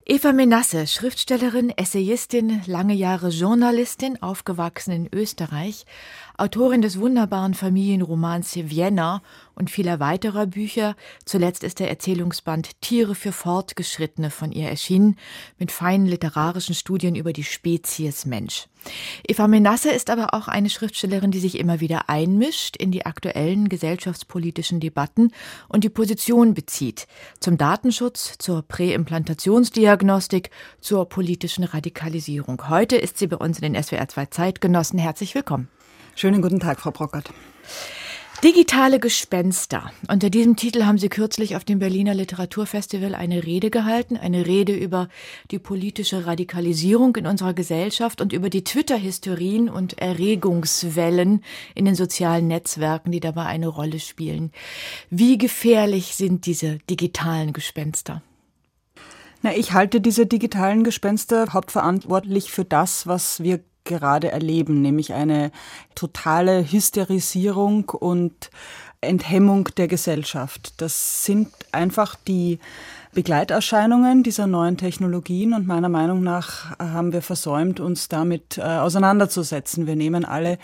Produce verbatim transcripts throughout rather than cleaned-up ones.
Eva Menasse, Schriftstellerin, Essayistin, lange Jahre Journalistin, aufgewachsen in Österreich, Autorin des wunderbaren Familienromans Vienna und vieler weiterer Bücher. Zuletzt ist der Erzählungsband Tiere für Fortgeschrittene von ihr erschienen, mit feinen literarischen Studien über die Spezies Mensch. Eva Menasse ist aber auch eine Schriftstellerin, die sich immer wieder einmischt in die aktuellen gesellschaftspolitischen Debatten und die Position bezieht zum Datenschutz, zur Präimplantationsdiagnostik, zur politischen Radikalisierung. Heute ist sie bei uns in den S W R zwei Zeitgenossen. Herzlich willkommen. Schönen guten Tag, Frau Brockert. Digitale Gespenster. Unter diesem Titel haben Sie kürzlich auf dem Berliner Literaturfestival eine Rede gehalten, eine Rede über die politische Radikalisierung in unserer Gesellschaft und über die Twitter-Hysterien und Erregungswellen in den sozialen Netzwerken, die dabei eine Rolle spielen. Wie gefährlich sind diese digitalen Gespenster? Na, ich halte diese digitalen Gespenster hauptverantwortlich für das, was wir gerade erleben, nämlich eine totale Hysterisierung und Enthemmung der Gesellschaft. Das sind einfach die Begleiterscheinungen dieser neuen Technologien und meiner Meinung nach haben wir versäumt, uns damit äh, auseinanderzusetzen. Wir nehmen alle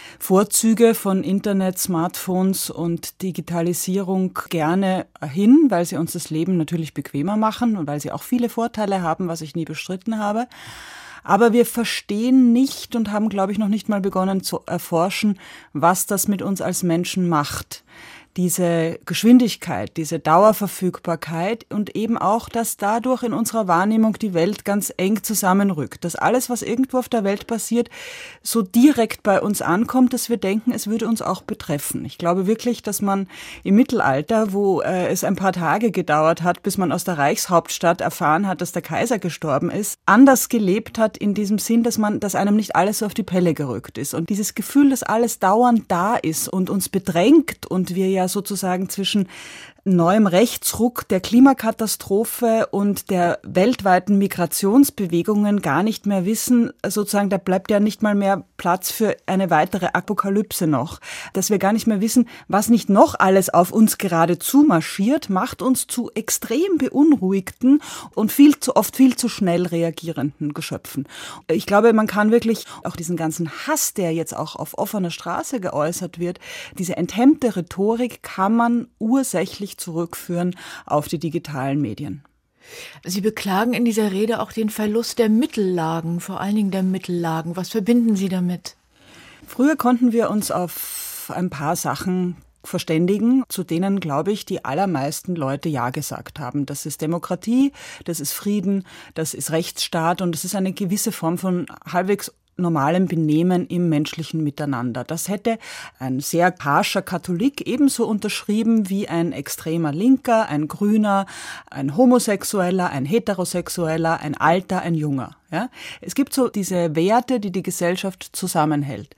Vorzüge von Internet, Smartphones und Digitalisierung gerne hin, weil sie uns das Leben natürlich bequemer machen und weil sie auch viele Vorteile haben, was ich nie bestritten habe. Aber wir verstehen nicht und haben, glaube ich, noch nicht mal begonnen zu erforschen, was das mit uns als Menschen macht. Diese Geschwindigkeit, diese Dauerverfügbarkeit und eben auch, dass dadurch in unserer Wahrnehmung die Welt ganz eng zusammenrückt. Dass alles, was irgendwo auf der Welt passiert, so direkt bei uns ankommt, dass wir denken, es würde uns auch betreffen. Ich glaube wirklich, dass man im Mittelalter, wo äh, es ein paar Tage gedauert hat, bis man aus der Reichshauptstadt erfahren hat, dass der Kaiser gestorben ist, anders gelebt hat in diesem Sinn, dass man, dass einem nicht alles so auf die Pelle gerückt ist. Und dieses Gefühl, dass alles dauernd da ist und uns bedrängt und wir ja sozusagen zwischen neuem Rechtsruck der Klimakatastrophe und der weltweiten Migrationsbewegungen gar nicht mehr wissen, sozusagen, da bleibt ja nicht mal mehr Platz für eine weitere Apokalypse noch. Dass wir gar nicht mehr wissen, was nicht noch alles auf uns gerade zumarschiert, macht uns zu extrem beunruhigten und viel zu oft viel zu schnell reagierenden Geschöpfen. Ich glaube, man kann wirklich auch diesen ganzen Hass, der jetzt auch auf offener Straße geäußert wird, diese enthemmte Rhetorik kann man ursächlich zurückführen auf die digitalen Medien. Sie beklagen in dieser Rede auch den Verlust der Mittellagen, vor allen Dingen der Mittellagen. Was verbinden Sie damit? Früher konnten wir uns auf ein paar Sachen verständigen, zu denen, glaube ich, die allermeisten Leute Ja gesagt haben. Das ist Demokratie, das ist Frieden, das ist Rechtsstaat und das ist eine gewisse Form von halbwegs normalem Benehmen im menschlichen Miteinander. Das hätte ein sehr harscher Katholik ebenso unterschrieben wie ein extremer Linker, ein Grüner, ein Homosexueller, ein Heterosexueller, ein Alter, ein Junger. Ja? Es gibt so diese Werte, die die Gesellschaft zusammenhält.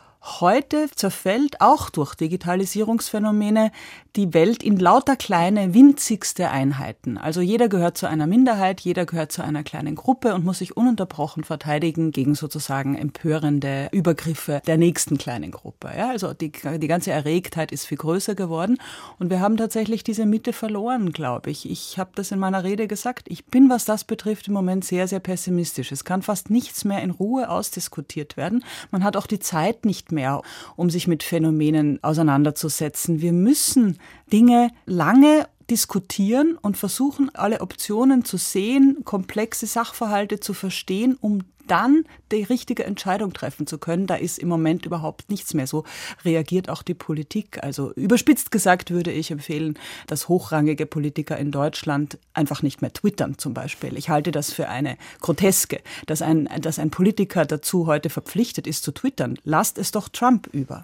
Heute zerfällt auch durch Digitalisierungsphänomene die Welt in lauter kleine, winzigste Einheiten. Also jeder gehört zu einer Minderheit, jeder gehört zu einer kleinen Gruppe und muss sich ununterbrochen verteidigen gegen sozusagen empörende Übergriffe der nächsten kleinen Gruppe. Ja, also die, die ganze Erregtheit ist viel größer geworden und wir haben tatsächlich diese Mitte verloren, glaube ich. Ich habe das in meiner Rede gesagt. Ich bin, was das betrifft, im Moment sehr, sehr pessimistisch. Es kann fast nichts mehr in Ruhe ausdiskutiert werden. Man hat auch die Zeit nicht mehr, um sich mit Phänomenen auseinanderzusetzen. Wir müssen Dinge lange diskutieren und versuchen, alle Optionen zu sehen, komplexe Sachverhalte zu verstehen, um dann die richtige Entscheidung treffen zu können. Da ist im Moment überhaupt nichts mehr. So reagiert auch die Politik. Also überspitzt gesagt würde ich empfehlen, dass hochrangige Politiker in Deutschland einfach nicht mehr twittern zum Beispiel. Ich halte das für eine Groteske, dass ein, dass ein Politiker dazu heute verpflichtet ist zu twittern. Lasst es doch Trump über.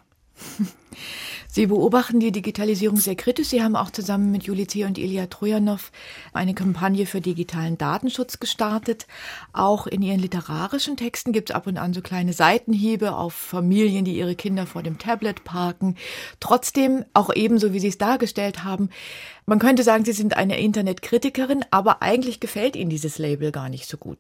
Sie beobachten die Digitalisierung sehr kritisch. Sie haben auch zusammen mit Juli C. und Ilya Trojanow eine Kampagne für digitalen Datenschutz gestartet. Auch in Ihren literarischen Texten gibt es ab und an so kleine Seitenhiebe auf Familien, die ihre Kinder vor dem Tablet parken. Trotzdem, auch ebenso wie Sie es dargestellt haben, man könnte sagen, Sie sind eine Internetkritikerin, aber eigentlich gefällt Ihnen dieses Label gar nicht so gut.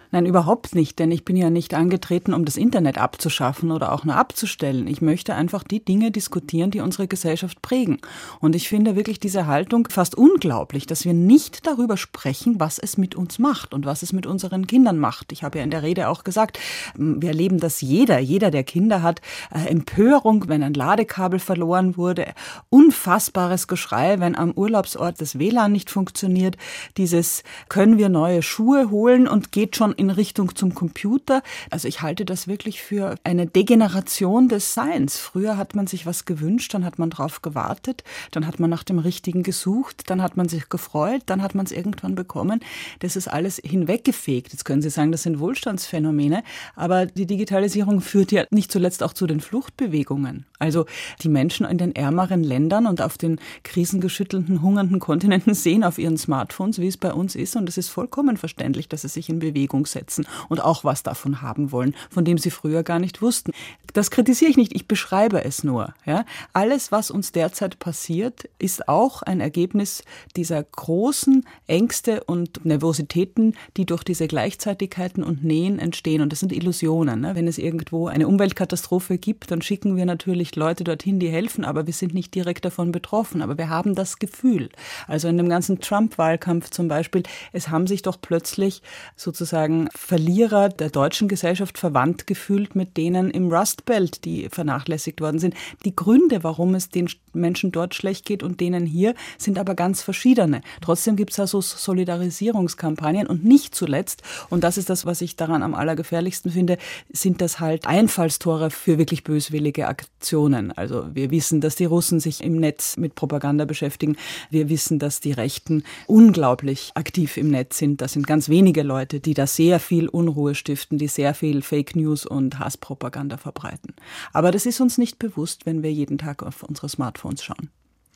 Nein, überhaupt nicht, denn ich bin ja nicht angetreten, um das Internet abzuschaffen oder auch nur abzustellen. Ich möchte einfach die Dinge diskutieren, die unsere Gesellschaft prägen. Und ich finde wirklich diese Haltung fast unglaublich, dass wir nicht darüber sprechen, was es mit uns macht und was es mit unseren Kindern macht. Ich habe ja in der Rede auch gesagt, wir erleben das jeder, jeder, der Kinder hat, Empörung, wenn ein Ladekabel verloren wurde, unfassbares Geschrei, wenn am Urlaubsort das W L A N nicht funktioniert, dieses können wir neue Schuhe holen und geht schon in Richtung zum Computer. Also ich halte das wirklich für eine Degeneration des Seins. Früher hat man sich was gewünscht, dann hat man drauf gewartet, dann hat man nach dem Richtigen gesucht, dann hat man sich gefreut, dann hat man es irgendwann bekommen. Das ist alles hinweggefegt. Jetzt können Sie sagen, das sind Wohlstandsphänomene, aber die Digitalisierung führt ja nicht zuletzt auch zu den Fluchtbewegungen. Also die Menschen in den ärmeren Ländern und auf den krisengeschüttelten, hungernden Kontinenten sehen auf ihren Smartphones, wie es bei uns ist, und es ist vollkommen verständlich, dass sie sich in Bewegung setzen und auch was davon haben wollen, von dem sie früher gar nicht wussten. Das kritisiere ich nicht, ich beschreibe es nur. Ja? Alles, was uns derzeit passiert, ist auch ein Ergebnis dieser großen Ängste und Nervositäten, die durch diese Gleichzeitigkeiten und Nähen entstehen. Und das sind Illusionen. Ne? Wenn es irgendwo eine Umweltkatastrophe gibt, dann schicken wir natürlich Leute dorthin, die helfen, aber wir sind nicht direkt davon betroffen. Aber wir haben das Gefühl. Also in dem ganzen Trump-Wahlkampf zum Beispiel, es haben sich doch plötzlich sozusagen Verlierer der deutschen Gesellschaft verwandt gefühlt mit denen im Rust Belt, die vernachlässigt worden sind. Die Gründe, warum es den Menschen dort schlecht geht und denen hier, sind aber ganz verschiedene. Trotzdem gibt es da so Solidarisierungskampagnen und nicht zuletzt, und das ist das, was ich daran am allergefährlichsten finde, sind das halt Einfallstore für wirklich böswillige Aktionen. Also wir wissen, dass die Russen sich im Netz mit Propaganda beschäftigen. Wir wissen, dass die Rechten unglaublich aktiv im Netz sind. Das sind ganz wenige Leute, die da sehr viel Unruhe stiften, die sehr viel Fake News und Hasspropaganda verbreiten. Aber das ist uns nicht bewusst, wenn wir jeden Tag auf unsere Smartphones schauen.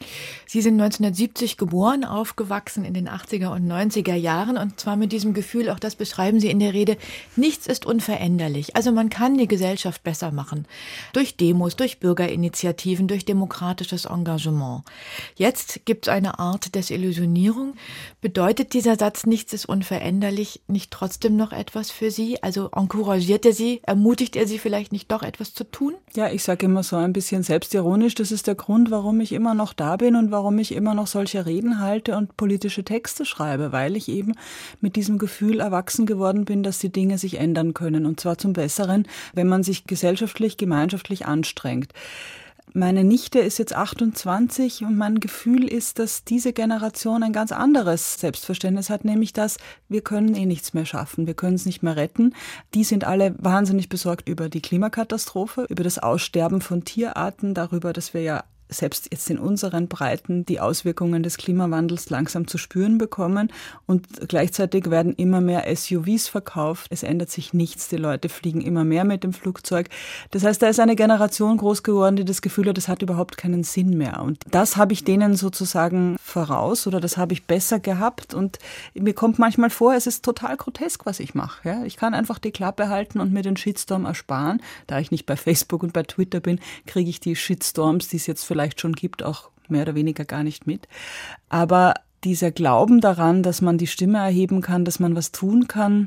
Sie sind neunzehnhundertsiebzig geboren, aufgewachsen in den achtziger und neunziger Jahren und zwar mit diesem Gefühl, auch das beschreiben Sie in der Rede, nichts ist unveränderlich. Also man kann die Gesellschaft besser machen. Durch Demos, durch Bürgerinitiativen, durch demokratisches Engagement. Jetzt gibt es eine Art Desillusionierung. Bedeutet dieser Satz, nichts ist unveränderlich, nicht trotzdem noch etwas für Sie? Also encouragiert er Sie, ermutigt er Sie vielleicht nicht doch etwas zu tun? Ja, ich sage immer so ein bisschen selbstironisch, das ist der Grund, warum ich immer noch da bin und warum ich immer noch solche Reden halte und politische Texte schreibe, weil ich eben mit diesem Gefühl erwachsen geworden bin, dass die Dinge sich ändern können und zwar zum Besseren, wenn man sich gesellschaftlich, gemeinschaftlich anstrengt. Meine Nichte ist jetzt achtundzwanzig und mein Gefühl ist, dass diese Generation ein ganz anderes Selbstverständnis hat, nämlich dass wir können eh nichts mehr schaffen, wir können es nicht mehr retten. Die sind alle wahnsinnig besorgt über die Klimakatastrophe, über das Aussterben von Tierarten, darüber, dass wir ja selbst jetzt in unseren Breiten die Auswirkungen des Klimawandels langsam zu spüren bekommen und gleichzeitig werden immer mehr S U Vs verkauft. Es ändert sich nichts, die Leute fliegen immer mehr mit dem Flugzeug. Das heißt, da ist eine Generation groß geworden, die das Gefühl hat, das hat überhaupt keinen Sinn mehr. Und das habe ich denen sozusagen voraus oder das habe ich besser gehabt und mir kommt manchmal vor, es ist total grotesk, was ich mache. Ja? Ich kann einfach die Klappe halten und mir den Shitstorm ersparen. Da ich nicht bei Facebook und bei Twitter bin, kriege ich die Shitstorms, die es jetzt vielleicht schon gibt, auch mehr oder weniger gar nicht mit. Aber dieser Glauben daran, dass man die Stimme erheben kann, dass man was tun kann,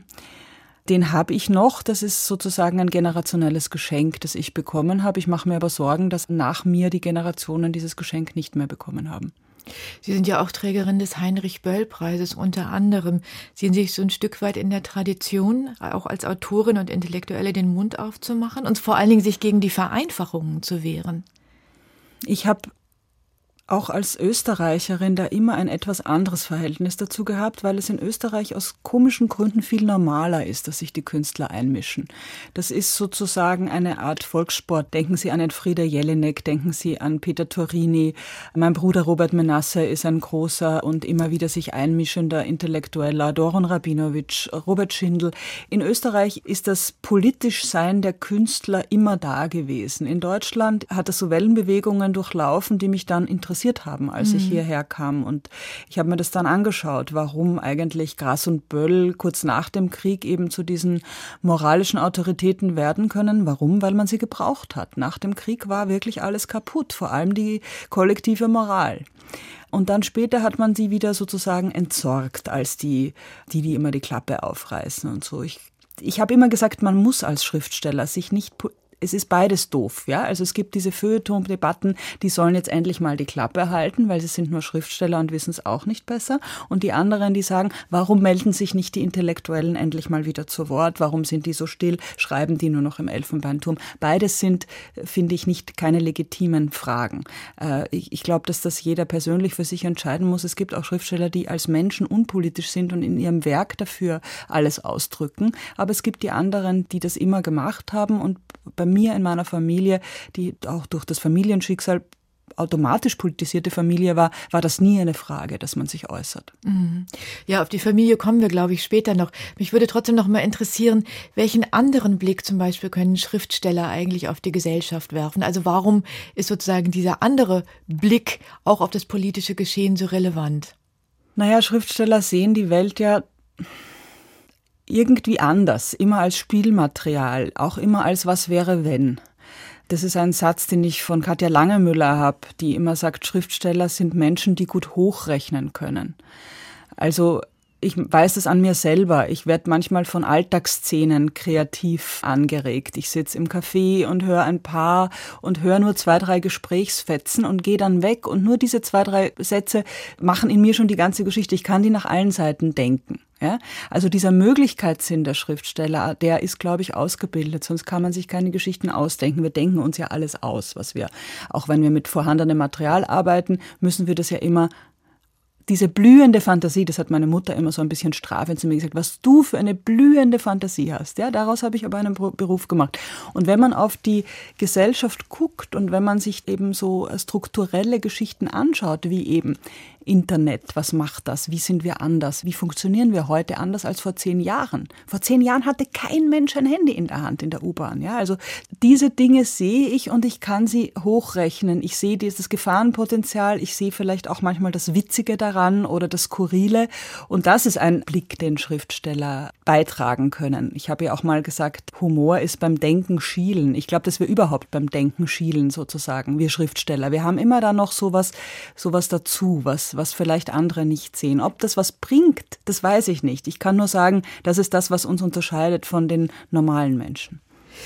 den habe ich noch. Das ist sozusagen ein generationelles Geschenk, das ich bekommen habe. Ich mache mir aber Sorgen, dass nach mir die Generationen dieses Geschenk nicht mehr bekommen haben. Sie sind ja auch Trägerin des Heinrich-Böll-Preises unter anderem. Sehen Sie sich so ein Stück weit in der Tradition, auch als Autorin und Intellektuelle den Mund aufzumachen und vor allen Dingen sich gegen die Vereinfachungen zu wehren? Ich habe auch als Österreicherin da immer ein etwas anderes Verhältnis dazu gehabt, weil es in Österreich aus komischen Gründen viel normaler ist, dass sich die Künstler einmischen. Das ist sozusagen eine Art Volkssport. Denken Sie an den Frieder Jelinek, denken Sie an Peter Turini. Mein Bruder Robert Menasse ist ein großer und immer wieder sich einmischender Intellektueller, Doron Rabinowitsch, Robert Schindel. In Österreich ist das Politischsein der Künstler immer da gewesen. In Deutschland hat es so Wellenbewegungen durchlaufen, die mich dann interessiert haben, als ich hierher kam. Und ich habe mir das dann angeschaut, warum eigentlich Grass und Böll kurz nach dem Krieg eben zu diesen moralischen Autoritäten werden können. Warum? Weil man sie gebraucht hat. Nach dem Krieg war wirklich alles kaputt, vor allem die kollektive Moral. Und dann später hat man sie wieder sozusagen entsorgt als die, die, die immer die Klappe aufreißen und so. Ich ich habe immer gesagt, man muss als Schriftsteller sich nicht... Es ist beides doof, ja. Also es gibt diese Feuilleton-Debatten, die sollen jetzt endlich mal die Klappe halten, weil sie sind nur Schriftsteller und wissen es auch nicht besser. Und die anderen, die sagen, warum melden sich nicht die Intellektuellen endlich mal wieder zu Wort? Warum sind die so still? Schreiben die nur noch im Elfenbeinturm? Beides sind, finde ich, nicht keine legitimen Fragen. Äh, ich ich glaube, dass das jeder persönlich für sich entscheiden muss. Es gibt auch Schriftsteller, die als Menschen unpolitisch sind und in ihrem Werk dafür alles ausdrücken. Aber es gibt die anderen, die das immer gemacht haben, und bei mir in meiner Familie, die auch durch das Familienschicksal automatisch politisierte Familie war, war das nie eine Frage, dass man sich äußert. Ja, auf die Familie kommen wir, glaube ich, später noch. Mich würde trotzdem noch mal interessieren, welchen anderen Blick zum Beispiel können Schriftsteller eigentlich auf die Gesellschaft werfen? Also warum ist sozusagen dieser andere Blick auch auf das politische Geschehen so relevant? Naja, Schriftsteller sehen die Welt ja irgendwie anders, immer als Spielmaterial, auch immer als was wäre, wenn. Das ist ein Satz, den ich von Katja Langemüller habe, die immer sagt, Schriftsteller sind Menschen, die gut hochrechnen können. Also ich weiß es an mir selber. Ich werde manchmal von Alltagsszenen kreativ angeregt. Ich sitze im Café und höre ein Paar und höre nur zwei, drei Gesprächsfetzen und gehe dann weg. Und nur diese zwei, drei Sätze machen in mir schon die ganze Geschichte. Ich kann die nach allen Seiten denken. Ja? Also dieser Möglichkeitssinn der Schriftsteller, der ist, glaube ich, ausgebildet. Sonst kann man sich keine Geschichten ausdenken. Wir denken uns ja alles aus, was wir, auch wenn wir mit vorhandenem Material arbeiten, müssen wir das ja immer. Diese blühende Fantasie, das hat meine Mutter immer so ein bisschen strafend zu mir gesagt, was du für eine blühende Fantasie hast. Ja, daraus habe ich aber einen Beruf gemacht. Und wenn man auf die Gesellschaft guckt und wenn man sich eben so strukturelle Geschichten anschaut, wie eben Internet, was macht das? Wie sind wir anders? Wie funktionieren wir heute anders als vor zehn Jahren? Vor zehn Jahren hatte kein Mensch ein Handy in der Hand in der U-Bahn. Ja, also diese Dinge sehe ich und ich kann sie hochrechnen. Ich sehe dieses Gefahrenpotenzial. Ich sehe vielleicht auch manchmal das Witzige daran oder das Skurrile. Und das ist ein Blick, den Schriftsteller beitragen können. Ich habe ja auch mal gesagt, Humor ist beim Denken schielen. Ich glaube, dass wir überhaupt beim Denken schielen sozusagen, wir Schriftsteller. Wir haben immer da noch sowas, sowas dazu, was was vielleicht andere nicht sehen. Ob das was bringt, das weiß ich nicht. Ich kann nur sagen, das ist das, was uns unterscheidet von den normalen Menschen.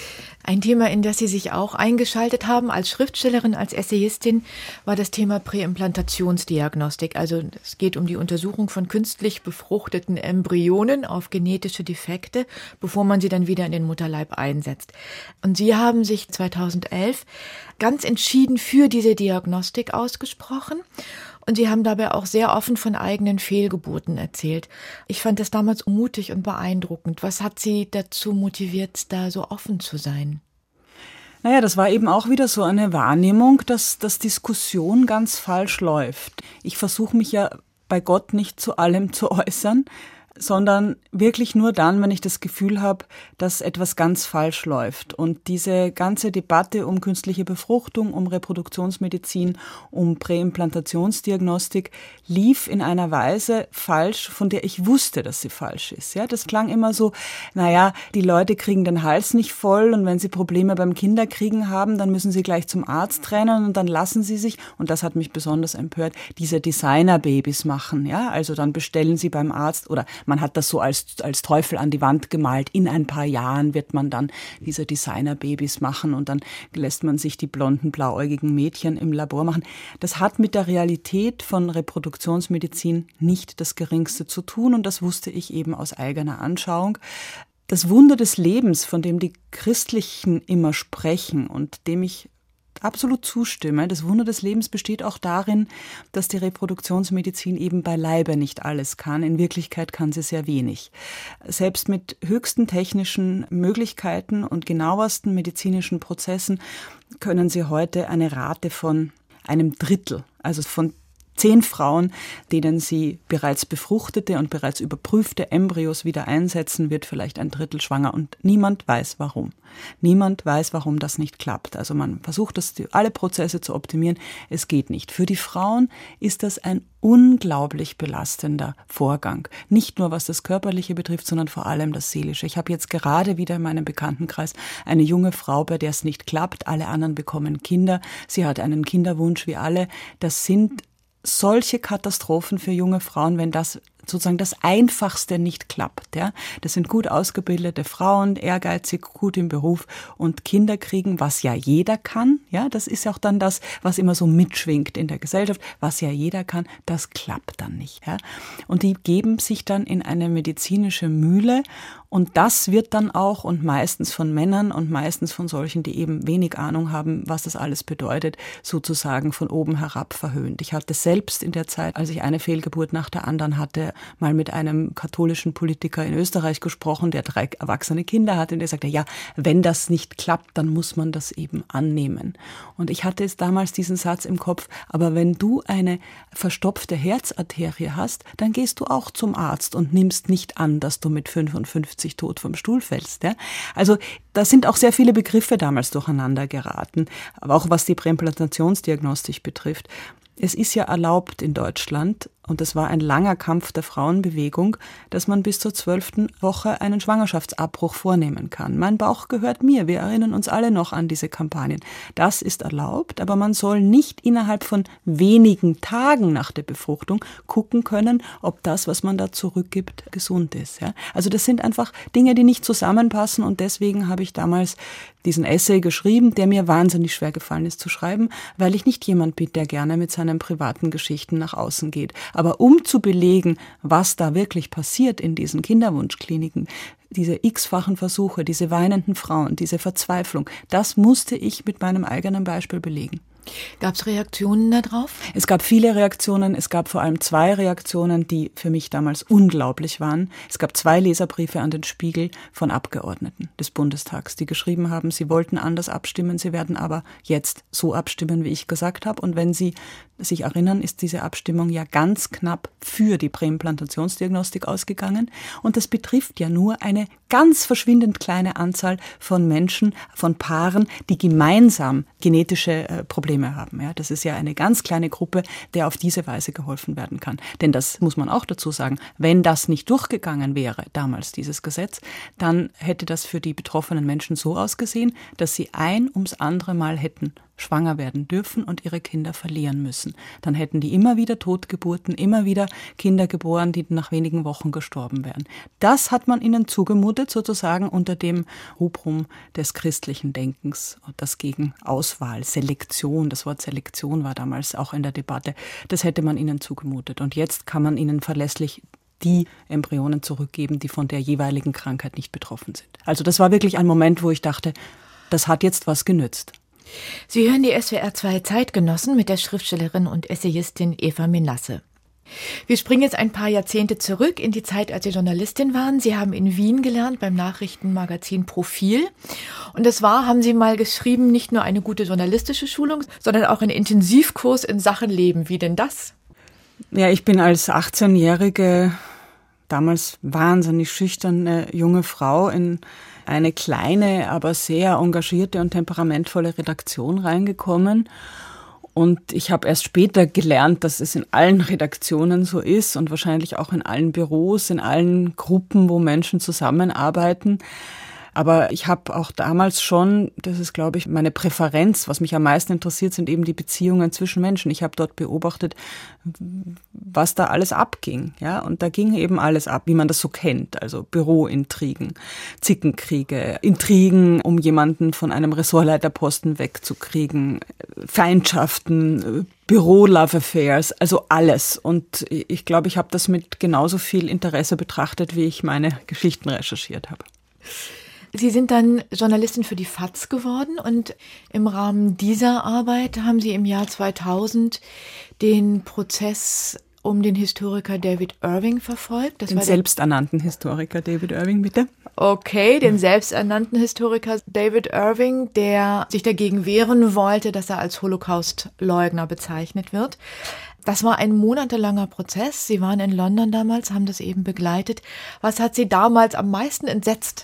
Ein Thema, in das Sie sich auch eingeschaltet haben als Schriftstellerin, als Essayistin, war das Thema Präimplantationsdiagnostik. Also es geht um die Untersuchung von künstlich befruchteten Embryonen auf genetische Defekte, bevor man sie dann wieder in den Mutterleib einsetzt. Und Sie haben sich zweitausendelf ganz entschieden für diese Diagnostik ausgesprochen. Und Sie haben dabei auch sehr offen von eigenen Fehlgeburten erzählt. Ich fand das damals mutig und beeindruckend. Was hat Sie dazu motiviert, da so offen zu sein? Naja, das war eben auch wieder so eine Wahrnehmung, dass das Diskussion ganz falsch läuft. Ich versuche mich ja bei Gott nicht zu allem zu äußern, sondern wirklich nur dann, wenn ich das Gefühl habe, dass etwas ganz falsch läuft. Und diese ganze Debatte um künstliche Befruchtung, um Reproduktionsmedizin, um Präimplantationsdiagnostik lief in einer Weise falsch, von der ich wusste, dass sie falsch ist. Ja, das klang immer so, naja, die Leute kriegen den Hals nicht voll und wenn sie Probleme beim Kinderkriegen haben, dann müssen sie gleich zum Arzt rennen und dann lassen sie sich, und das hat mich besonders empört, diese Designerbabys machen. Ja, also dann bestellen sie beim Arzt oder man hat das so als, als Teufel an die Wand gemalt. In ein paar Jahren wird man dann diese Designerbabys machen und dann lässt man sich die blonden, blauäugigen Mädchen im Labor machen. Das hat mit der Realität von Reproduktionsmedizin nicht das Geringste zu tun und das wusste ich eben aus eigener Anschauung. Das Wunder des Lebens, von dem die Christlichen immer sprechen und dem ich absolut zustimme. Das Wunder des Lebens besteht auch darin, dass die Reproduktionsmedizin eben beileibe nicht alles kann. In Wirklichkeit kann sie sehr wenig. Selbst mit höchsten technischen Möglichkeiten und genauesten medizinischen Prozessen können sie heute eine Rate von einem Drittel, also von zehn Frauen, denen sie bereits befruchtete und bereits überprüfte Embryos wieder einsetzen, wird vielleicht ein Drittel schwanger und niemand weiß warum. Niemand weiß, warum das nicht klappt. Also man versucht, das, alle Prozesse zu optimieren. Es geht nicht. Für die Frauen ist das ein unglaublich belastender Vorgang. Nicht nur was das Körperliche betrifft, sondern vor allem das Seelische. Ich habe jetzt gerade wieder in meinem Bekanntenkreis eine junge Frau, bei der es nicht klappt. Alle anderen bekommen Kinder. Sie hat einen Kinderwunsch wie alle. Das sind solche Katastrophen für junge Frauen, wenn das sozusagen das Einfachste nicht klappt. Ja? Das sind gut ausgebildete Frauen, ehrgeizig, gut im Beruf und Kinder kriegen, was ja jeder kann. Ja? Das ist auch dann das, was immer so mitschwingt in der Gesellschaft, was ja jeder kann, das klappt dann nicht. Ja? Und die geben sich dann in eine medizinische Mühle und das wird dann auch und meistens von Männern und meistens von solchen, die eben wenig Ahnung haben, was das alles bedeutet, sozusagen von oben herab verhöhnt. Ich hatte selbst in der Zeit, als ich eine Fehlgeburt nach der anderen hatte, mal mit einem katholischen Politiker in Österreich gesprochen, der drei erwachsene Kinder hatte und der sagte, ja, wenn das nicht klappt, dann muss man das eben annehmen. Und ich hatte jetzt damals diesen Satz im Kopf, aber wenn du eine verstopfte Herzarterie hast, dann gehst du auch zum Arzt und nimmst nicht an, dass du mit fünfundfünfzig tot vom Stuhl fällst. Ja? Also da sind auch sehr viele Begriffe damals durcheinander geraten, aber auch was die Präimplantationsdiagnostik betrifft. Es ist ja erlaubt in Deutschland, und das war ein langer Kampf der Frauenbewegung, dass man bis zur zwölften Woche einen Schwangerschaftsabbruch vornehmen kann. Mein Bauch gehört mir. Wir erinnern uns alle noch an diese Kampagnen. Das ist erlaubt, aber man soll nicht innerhalb von wenigen Tagen nach der Befruchtung gucken können, ob das, was man da zurückgibt, gesund ist. Ja? Also das sind einfach Dinge, die nicht zusammenpassen und deswegen habe ich damals diesen Essay geschrieben, der mir wahnsinnig schwer gefallen ist zu schreiben, weil ich nicht jemand bin, der gerne mit seinen privaten Geschichten nach außen geht. Aber um zu belegen, was da wirklich passiert in diesen Kinderwunschkliniken, diese x-fachen Versuche, diese weinenden Frauen, diese Verzweiflung, das musste ich mit meinem eigenen Beispiel belegen. Gab es Reaktionen darauf? Es gab viele Reaktionen. Es gab vor allem zwei Reaktionen, die für mich damals unglaublich waren. Es gab zwei Leserbriefe an den Spiegel von Abgeordneten des Bundestags, die geschrieben haben, sie wollten anders abstimmen, sie werden aber jetzt so abstimmen, wie ich gesagt habe. Und wenn Sie sich erinnern, ist diese Abstimmung ja ganz knapp für die Präimplantationsdiagnostik ausgegangen. Und das betrifft ja nur eine ganz verschwindend kleine Anzahl von Menschen, von Paaren, die gemeinsam genetische äh, Probleme haben. Ja, das ist ja eine ganz kleine Gruppe, der auf diese Weise geholfen werden kann. Denn das muss man auch dazu sagen, wenn das nicht durchgegangen wäre, damals dieses Gesetz, dann hätte das für die betroffenen Menschen so ausgesehen, dass sie ein ums andere Mal hätten schwanger werden dürfen und ihre Kinder verlieren müssen. Dann hätten die immer wieder Totgeburten, immer wieder Kinder geboren, die nach wenigen Wochen gestorben wären. Das hat man ihnen zugemutet, sozusagen unter dem Rubrum des christlichen Denkens und das gegen Auswahl, Selektion, das Wort Selektion war damals auch in der Debatte, das hätte man ihnen zugemutet. Und jetzt kann man ihnen verlässlich die Embryonen zurückgeben, die von der jeweiligen Krankheit nicht betroffen sind. Also das war wirklich ein Moment, wo ich dachte, das hat jetzt was genützt. Sie hören die S W R zwei Zeitgenossen mit der Schriftstellerin und Essayistin Eva Menasse. Wir springen jetzt ein paar Jahrzehnte zurück in die Zeit, als Sie Journalistin waren. Sie haben in Wien gelernt beim Nachrichtenmagazin Profil. Und es war, haben Sie mal geschrieben, nicht nur eine gute journalistische Schulung, sondern auch ein Intensivkurs in Sachen Leben. Wie denn das? Ja, ich bin als achtzehnjährige, damals wahnsinnig schüchterne junge Frau in eine kleine, aber sehr engagierte und temperamentvolle Redaktion reingekommen. Und ich habe erst später gelernt, dass es in allen Redaktionen so ist und wahrscheinlich auch in allen Büros, in allen Gruppen, wo Menschen zusammenarbeiten. Aber ich habe auch damals schon, das ist, glaube ich, meine Präferenz, was mich am meisten interessiert, sind eben die Beziehungen zwischen Menschen. Ich habe dort beobachtet, was da alles abging. Ja? Und da ging eben alles ab, wie man das so kennt. Also Bürointrigen, Zickenkriege, Intrigen, um jemanden von einem Ressortleiterposten wegzukriegen, Feindschaften, Büro-Love-Affairs, also alles. Und ich glaube, ich habe das mit genauso viel Interesse betrachtet, wie ich meine Geschichten recherchiert habe. Sie sind dann Journalistin für die F A Z geworden und im Rahmen dieser Arbeit haben Sie im Jahr zweitausend den Prozess um den Historiker David Irving verfolgt. Das den war selbsternannten Historiker David Irving, bitte. Okay, den selbsternannten Historiker David Irving, der sich dagegen wehren wollte, dass er als Holocaust-Leugner bezeichnet wird. Das war ein monatelanger Prozess. Sie waren in London damals, haben das eben begleitet. Was hat Sie damals am meisten entsetzt?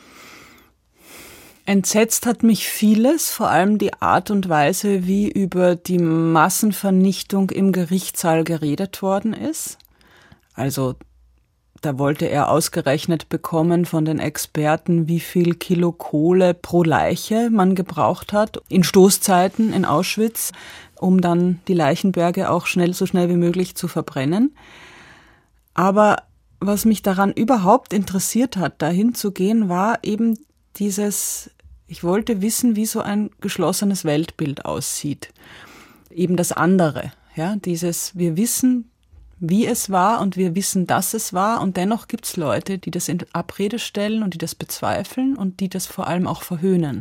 Entsetzt hat mich vieles, vor allem die Art und Weise, wie über die Massenvernichtung im Gerichtssaal geredet worden ist. Also da wollte er ausgerechnet bekommen von den Experten, wie viel Kilo Kohle pro Leiche man gebraucht hat in Stoßzeiten in Auschwitz, um dann die Leichenberge auch schnell so schnell wie möglich zu verbrennen. Aber was mich daran überhaupt interessiert hat, dahin zu gehen, war eben dieses, ich wollte wissen, wie so ein geschlossenes Weltbild aussieht. Eben das andere, ja, dieses, wir wissen, wie es war und wir wissen, dass es war und dennoch gibt es Leute, die das in Abrede stellen und die das bezweifeln und die das vor allem auch verhöhnen.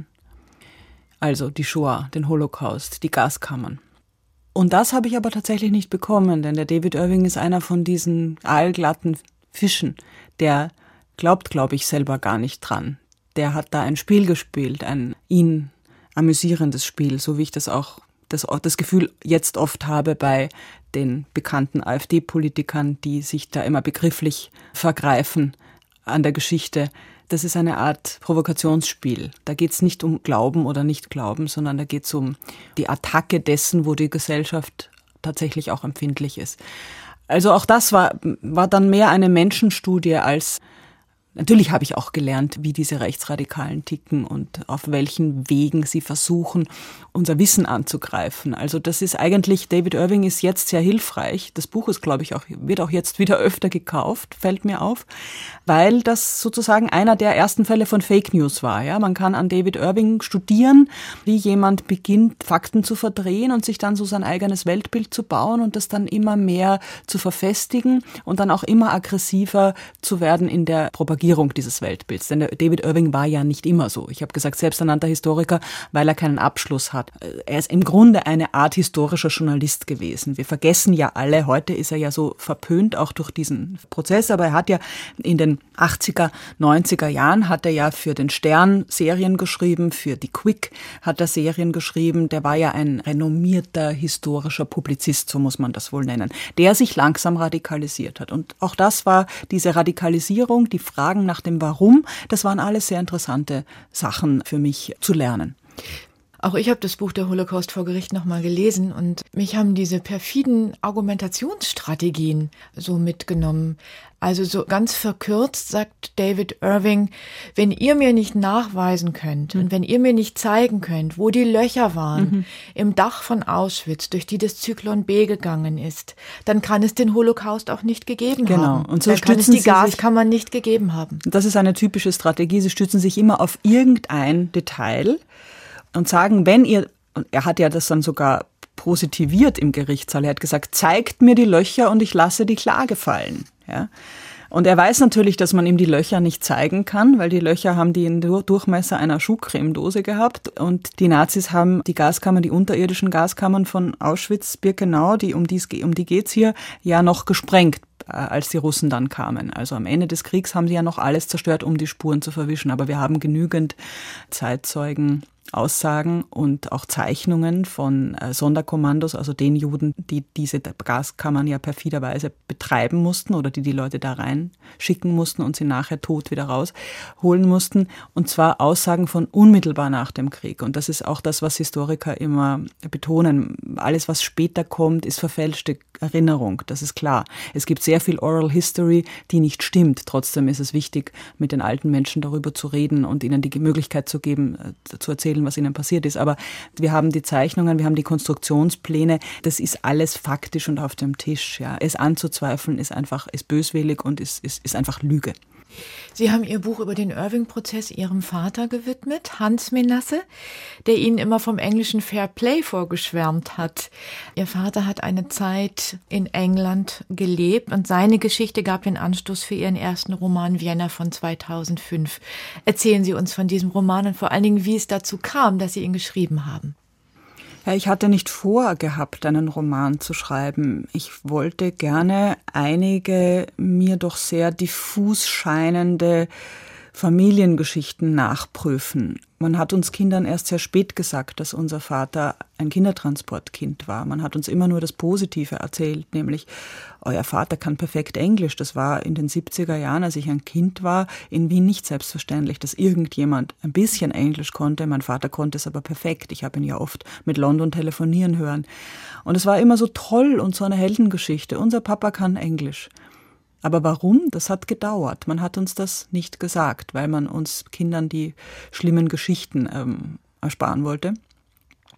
Also die Shoah, den Holocaust, die Gaskammern. Und das habe ich aber tatsächlich nicht bekommen, denn der David Irving ist einer von diesen aalglatten Fischen. Der glaubt, glaube ich, selber gar nicht dran. Der hat da ein Spiel gespielt, ein ihn amüsierendes Spiel, so wie ich das auch das, das Gefühl jetzt oft habe bei den bekannten AfD-Politikern, die sich da immer begrifflich vergreifen an der Geschichte. Das ist eine Art Provokationsspiel. Da geht es nicht um Glauben oder Nicht-Glauben, sondern da geht es um die Attacke dessen, wo die Gesellschaft tatsächlich auch empfindlich ist. Also auch das war, war dann mehr eine Menschenstudie als, natürlich habe ich auch gelernt, wie diese Rechtsradikalen ticken und auf welchen Wegen sie versuchen, unser Wissen anzugreifen. Also das ist eigentlich, David Irving ist jetzt sehr hilfreich. Das Buch ist, glaube ich, auch, wird auch jetzt wieder öfter gekauft, fällt mir auf, weil das sozusagen einer der ersten Fälle von Fake News war. Ja, man kann an David Irving studieren, wie jemand beginnt, Fakten zu verdrehen und sich dann so sein eigenes Weltbild zu bauen und das dann immer mehr zu verfestigen und dann auch immer aggressiver zu werden in der Propagierung dieses Weltbilds. Denn der David Irving war ja nicht immer so. Ich habe gesagt, selbsternannter Historiker, weil er keinen Abschluss hat. Er ist im Grunde eine Art historischer Journalist gewesen. Wir vergessen ja alle, heute ist er ja so verpönt, auch durch diesen Prozess, aber er hat ja in den achtziger, neunziger Jahren hat er ja für den Stern Serien geschrieben, für die Quick hat er Serien geschrieben. Der war ja ein renommierter historischer Publizist, so muss man das wohl nennen, der sich langsam radikalisiert hat. Und auch das war diese Radikalisierung, die Fragen nach dem Warum, das waren alles sehr interessante Sachen für mich zu lernen. Auch ich habe das Buch Der Holocaust vor Gericht nochmal gelesen und mich haben diese perfiden Argumentationsstrategien so mitgenommen. Also so ganz verkürzt sagt David Irving, wenn ihr mir nicht nachweisen könnt mhm. und wenn ihr mir nicht zeigen könnt, wo die Löcher waren mhm. im Dach von Auschwitz, durch die das Zyklon B gegangen ist, dann kann es den Holocaust auch nicht gegeben genau. haben. Und so dann kann es die Sie Gaskammern nicht gegeben haben. Das ist eine typische Strategie. Sie stützen sich immer auf irgendein Detail und sagen, wenn ihr, und er hat ja das dann sogar positiviert im Gerichtssaal, er hat gesagt, zeigt mir die Löcher und ich lasse die Klage fallen. Ja? Und er weiß natürlich, dass man ihm die Löcher nicht zeigen kann, weil die Löcher haben die in Durchmesser einer Schuhcremedose gehabt und die Nazis haben die Gaskammern, die unterirdischen Gaskammern von Auschwitz-Birkenau, die, um die, um die geht's hier, ja noch gesprengt, als die Russen dann kamen. Also am Ende des Kriegs haben sie ja noch alles zerstört, um die Spuren zu verwischen. Aber wir haben genügend Zeitzeugen, Aussagen und auch Zeichnungen von äh, Sonderkommandos, also den Juden, die diese Gaskammern ja perfiderweise betreiben mussten oder die die Leute da rein schicken mussten und sie nachher tot wieder rausholen mussten. Und zwar Aussagen von unmittelbar nach dem Krieg. Und das ist auch das, was Historiker immer betonen. Alles, was später kommt, ist verfälschte Erinnerung, das ist klar. Es gibt sehr viel Oral History, die nicht stimmt. Trotzdem ist es wichtig, mit den alten Menschen darüber zu reden und ihnen die Möglichkeit zu geben, zu erzählen, was ihnen passiert ist. Aber wir haben die Zeichnungen, wir haben die Konstruktionspläne. Das ist alles faktisch und auf dem Tisch. Ja. Es anzuzweifeln ist einfach, ist böswillig und ist, ist, ist einfach Lüge. Sie haben Ihr Buch über den Irving-Prozess Ihrem Vater gewidmet, Hans Menasse, der Ihnen immer vom englischen Fair Play vorgeschwärmt hat. Ihr Vater hat eine Zeit in England gelebt und seine Geschichte gab den Anstoß für Ihren ersten Roman Vienna von zweitausendfünf. Erzählen Sie uns von diesem Roman und vor allen Dingen, wie es dazu kam, dass Sie ihn geschrieben haben. Ja, ich hatte nicht vorgehabt, einen Roman zu schreiben. Ich wollte gerne einige mir doch sehr diffus scheinende Familiengeschichten nachprüfen. Man hat uns Kindern erst sehr spät gesagt, dass unser Vater ein Kindertransportkind war. Man hat uns immer nur das Positive erzählt, nämlich, euer Vater kann perfekt Englisch. Das war in den siebziger Jahren, als ich ein Kind war, in Wien nicht selbstverständlich, dass irgendjemand ein bisschen Englisch konnte. Mein Vater konnte es aber perfekt. Ich habe ihn ja oft mit London telefonieren hören. Und es war immer so toll und so eine Heldengeschichte. Unser Papa kann Englisch. Aber warum? Das hat gedauert. Man hat uns das nicht gesagt, weil man uns Kindern die schlimmen Geschichten ähm, ersparen wollte.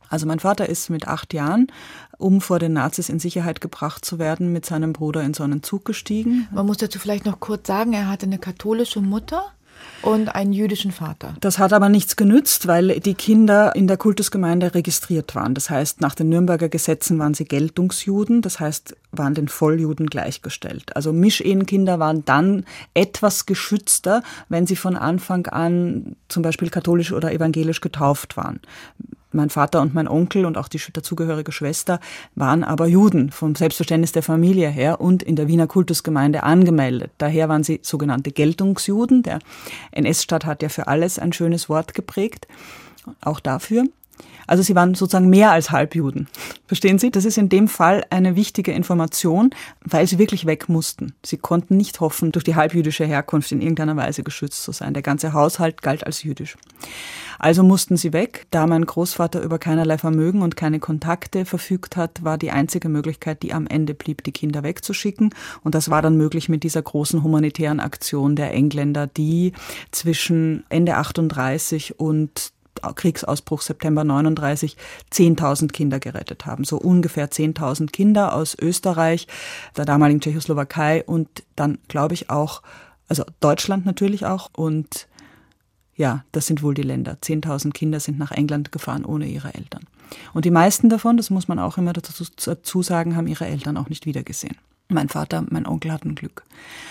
Also mein Vater ist mit acht Jahren, um vor den Nazis in Sicherheit gebracht zu werden, mit seinem Bruder in so einen Zug gestiegen. Man muss dazu vielleicht noch kurz sagen, er hatte eine katholische Mutter und einen jüdischen Vater. Das hat aber nichts genützt, weil die Kinder in der Kultusgemeinde registriert waren. Das heißt, nach den Nürnberger Gesetzen waren sie Geltungsjuden, das heißt, waren den Volljuden gleichgestellt. Also Mischehenkinder waren dann etwas geschützter, wenn sie von Anfang an zum Beispiel katholisch oder evangelisch getauft waren. Mein Vater und mein Onkel und auch die dazugehörige Schwester waren aber Juden vom Selbstverständnis der Familie her und in der Wiener Kultusgemeinde angemeldet. Daher waren sie sogenannte Geltungsjuden. Der N S-Staat hat ja für alles ein schönes Wort geprägt, auch dafür. Also sie waren sozusagen mehr als Halbjuden. Verstehen Sie? Das ist in dem Fall eine wichtige Information, weil sie wirklich weg mussten. Sie konnten nicht hoffen, durch die halbjüdische Herkunft in irgendeiner Weise geschützt zu sein. Der ganze Haushalt galt als jüdisch. Also mussten sie weg. Da mein Großvater über keinerlei Vermögen und keine Kontakte verfügt hat, war die einzige Möglichkeit, die am Ende blieb, die Kinder wegzuschicken. Und das war dann möglich mit dieser großen humanitären Aktion der Engländer, die zwischen Ende achtunddreißig und Kriegsausbruch September neununddreißig zehntausend Kinder gerettet haben. So ungefähr zehntausend Kinder aus Österreich, der damaligen Tschechoslowakei und dann, glaube ich, auch, also Deutschland natürlich auch. Und ja, das sind wohl die Länder. zehntausend Kinder sind nach England gefahren ohne ihre Eltern. Und die meisten davon, das muss man auch immer dazu, dazu sagen, haben ihre Eltern auch nicht wiedergesehen. Mein Vater, mein Onkel hatten Glück.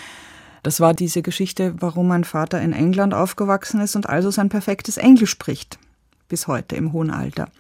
Das war diese Geschichte, warum mein Vater in England aufgewachsen ist und also sein perfektes Englisch spricht, bis heute im hohen Alter.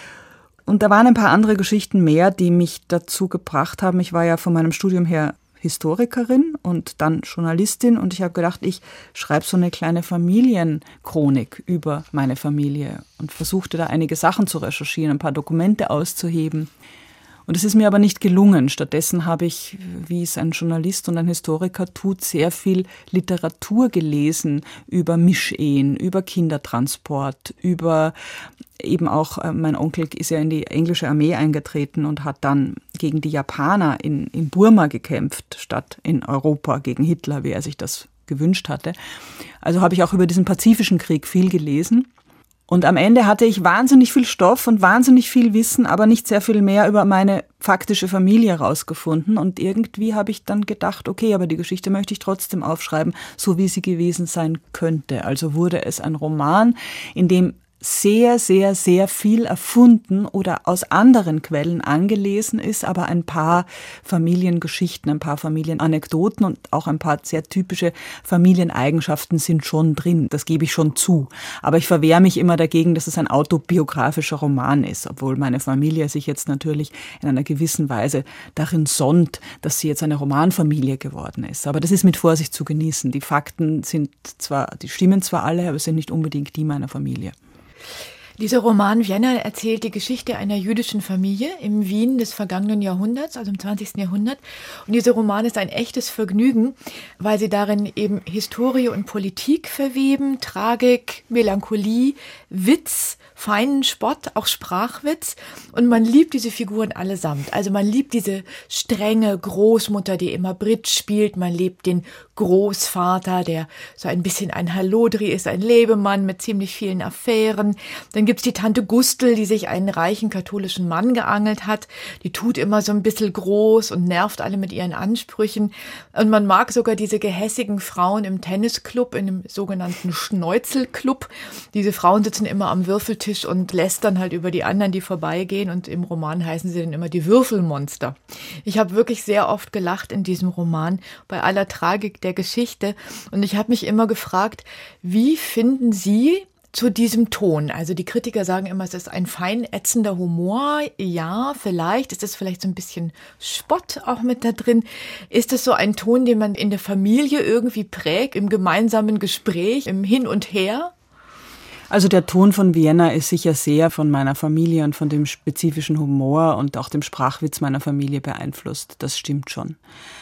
Und da waren ein paar andere Geschichten mehr, die mich dazu gebracht haben. Ich war ja von meinem Studium her Historikerin und dann Journalistin und ich habe gedacht, ich schreibe so eine kleine Familienchronik über meine Familie und versuchte da einige Sachen zu recherchieren, ein paar Dokumente auszuheben. Und es ist mir aber nicht gelungen. Stattdessen habe ich, wie es ein Journalist und ein Historiker tut, sehr viel Literatur gelesen über Mischehen, über Kindertransport, über eben auch, mein Onkel ist ja in die englische Armee eingetreten und hat dann gegen die Japaner in, in Burma gekämpft, statt in Europa gegen Hitler, wie er sich das gewünscht hatte. Also habe ich auch über diesen Pazifischen Krieg viel gelesen. Und am Ende hatte ich wahnsinnig viel Stoff und wahnsinnig viel Wissen, aber nicht sehr viel mehr über meine faktische Familie rausgefunden. Und irgendwie habe ich dann gedacht, okay, aber die Geschichte möchte ich trotzdem aufschreiben, so wie sie gewesen sein könnte. Also wurde es ein Roman, in dem sehr, sehr, sehr viel erfunden oder aus anderen Quellen angelesen ist, aber ein paar Familiengeschichten, ein paar Familienanekdoten und auch ein paar sehr typische Familieneigenschaften sind schon drin. Das gebe ich schon zu. Aber ich verwehre mich immer dagegen, dass es ein autobiografischer Roman ist, obwohl meine Familie sich jetzt natürlich in einer gewissen Weise darin sonnt, dass sie jetzt eine Romanfamilie geworden ist. Aber das ist mit Vorsicht zu genießen. Die Fakten sind zwar, die stimmen zwar alle, aber sind nicht unbedingt die meiner Familie. Dieser Roman Vienna erzählt die Geschichte einer jüdischen Familie im Wien des vergangenen Jahrhunderts, also im zwanzigsten Jahrhundert. Und dieser Roman ist ein echtes Vergnügen, weil sie darin eben Historie und Politik verweben, Tragik, Melancholie, Witz, feinen Spott, auch Sprachwitz. Und man liebt diese Figuren allesamt. Also man liebt diese strenge Großmutter, die immer Bridge spielt. Man liebt den Großvater, der so ein bisschen ein Hallodri ist, ein Lebemann mit ziemlich vielen Affären. Dann gibt's die Tante Gustl, die sich einen reichen katholischen Mann geangelt hat. Die tut immer so ein bisschen groß und nervt alle mit ihren Ansprüchen. Und man mag sogar diese gehässigen Frauen im Tennisclub, in dem sogenannten Schneuzelclub. Diese Frauen sitzen immer am Würfeltisch und lästern halt über die anderen, die vorbeigehen. Und im Roman heißen sie dann immer die Würfelmonster. Ich habe wirklich sehr oft gelacht in diesem Roman, bei aller Tragik der Geschichte. Und ich habe mich immer gefragt, wie finden Sie zu diesem Ton? Also die Kritiker sagen immer, es ist ein fein ätzender Humor. Ja, vielleicht. Ist das vielleicht so ein bisschen Spott auch mit da drin? Ist das so ein Ton, den man in der Familie irgendwie prägt, im gemeinsamen Gespräch, im Hin und Her? Also der Ton von Vienna ist sicher sehr von meiner Familie und von dem spezifischen Humor und auch dem Sprachwitz meiner Familie beeinflusst. Das stimmt schon.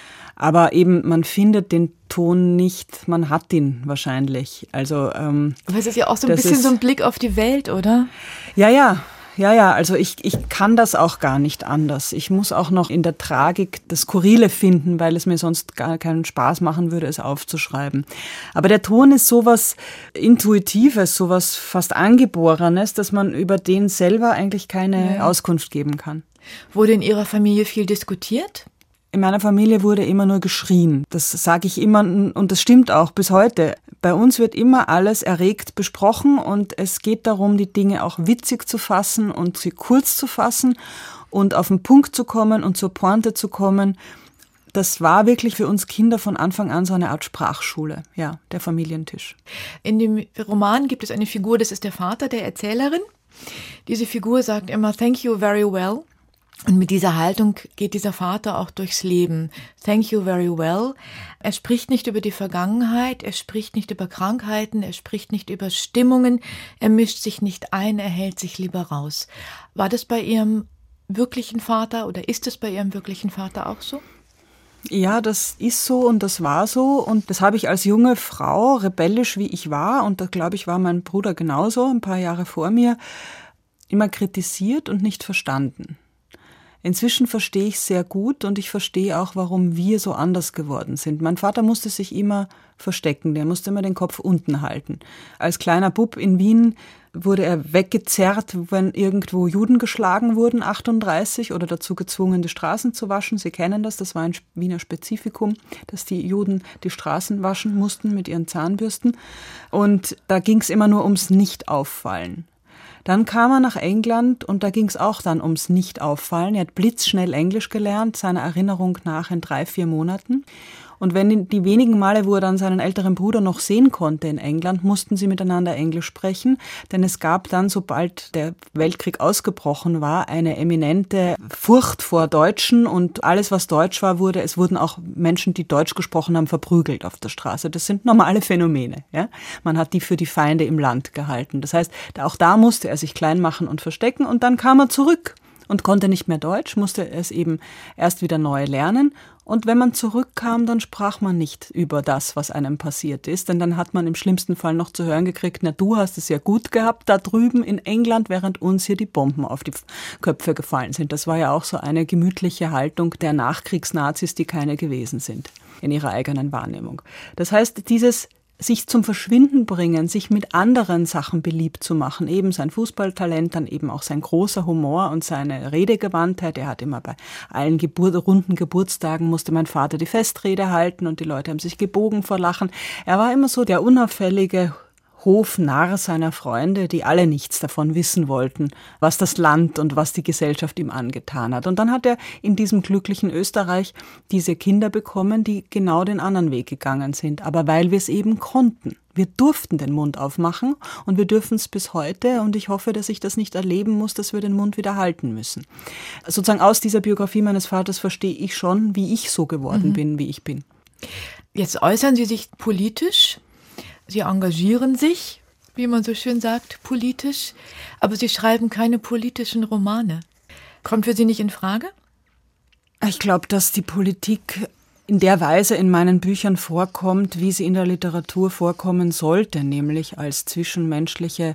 Aber eben, man findet den Ton nicht, man hat ihn wahrscheinlich. Also, ähm, aber es ist ja auch so ein bisschen so ein Blick auf die Welt, oder? Ja, ja, ja, ja, also ich, ich kann das auch gar nicht anders. Ich muss auch noch in der Tragik das Skurrile finden, weil es mir sonst gar keinen Spaß machen würde, es aufzuschreiben. Aber der Ton ist sowas Intuitives, sowas fast Angeborenes, dass man über den selber eigentlich keine ja. Auskunft geben kann. Wurde in Ihrer Familie viel diskutiert? In meiner Familie wurde immer nur geschrien. Das sage ich immer und das stimmt auch bis heute. Bei uns wird immer alles erregt besprochen und es geht darum, die Dinge auch witzig zu fassen und sie kurz zu fassen und auf den Punkt zu kommen und zur Pointe zu kommen. Das war wirklich für uns Kinder von Anfang an so eine Art Sprachschule, ja, der Familientisch. In dem Roman gibt es eine Figur, das ist der Vater der Erzählerin. Diese Figur sagt immer, thank you very well. Und mit dieser Haltung geht dieser Vater auch durchs Leben. Thank you very well. Er spricht nicht über die Vergangenheit, er spricht nicht über Krankheiten, er spricht nicht über Stimmungen, er mischt sich nicht ein, er hält sich lieber raus. War das bei Ihrem wirklichen Vater oder ist es bei Ihrem wirklichen Vater auch so? Ja, das ist so und das war so und das habe ich als junge Frau, rebellisch wie ich war, und da glaube ich war mein Bruder genauso, ein paar Jahre vor mir, immer kritisiert und nicht verstanden. Inzwischen verstehe ich sehr gut und ich verstehe auch, warum wir so anders geworden sind. Mein Vater musste sich immer verstecken, der musste immer den Kopf unten halten. Als kleiner Bub in Wien wurde er weggezerrt, wenn irgendwo Juden geschlagen wurden, achtunddreißig, oder dazu gezwungen, die Straßen zu waschen. Sie kennen das, das war ein Wiener Spezifikum, dass die Juden die Straßen waschen mussten mit ihren Zahnbürsten. Und da ging es immer nur ums Nicht-Auffallen. Dann kam er nach England und da ging es auch dann ums Nicht-Auffallen. Er hat blitzschnell Englisch gelernt, seiner Erinnerung nach in drei, vier Monaten. Und wenn die wenigen Male, wo er dann seinen älteren Bruder noch sehen konnte in England, mussten sie miteinander Englisch sprechen. Denn es gab dann, sobald der Weltkrieg ausgebrochen war, eine eminente Furcht vor Deutschen. Und alles, was deutsch war, wurde, es wurden auch Menschen, die Deutsch gesprochen haben, verprügelt auf der Straße. Das sind normale Phänomene. Ja? Man hat die für die Feinde im Land gehalten. Das heißt, auch da musste er sich klein machen und verstecken. Und dann kam er zurück und konnte nicht mehr Deutsch, musste es eben erst wieder neu lernen. Und wenn man zurückkam, dann sprach man nicht über das, was einem passiert ist. Denn dann hat man im schlimmsten Fall noch zu hören gekriegt, na, du hast es ja gut gehabt da drüben in England, während uns hier die Bomben auf die Köpfe gefallen sind. Das war ja auch so eine gemütliche Haltung der Nachkriegsnazis, die keine gewesen sind in ihrer eigenen Wahrnehmung. Das heißt, dieses sich zum Verschwinden bringen, sich mit anderen Sachen beliebt zu machen, eben sein Fußballtalent, dann eben auch sein großer Humor und seine Redegewandtheit. Er hat immer bei allen Gebur- runden Geburtstagen musste mein Vater die Festrede halten und die Leute haben sich gebogen vor Lachen. Er war immer so der unauffällige Hofnarr seiner Freunde, die alle nichts davon wissen wollten, was das Land und was die Gesellschaft ihm angetan hat. Und dann hat er in diesem glücklichen Österreich diese Kinder bekommen, die genau den anderen Weg gegangen sind. Aber weil wir es eben konnten. Wir durften den Mund aufmachen und wir dürfen es bis heute. Und ich hoffe, dass ich das nicht erleben muss, dass wir den Mund wieder halten müssen. Sozusagen aus dieser Biografie meines Vaters verstehe ich schon, wie ich so geworden mhm. bin, wie ich bin. Jetzt äußern Sie sich politisch. Sie engagieren sich, wie man so schön sagt, politisch, aber Sie schreiben keine politischen Romane. Kommt für Sie nicht in Frage? Ich glaube, dass die Politik in der Weise in meinen Büchern vorkommt, wie sie in der Literatur vorkommen sollte, nämlich als zwischenmenschliche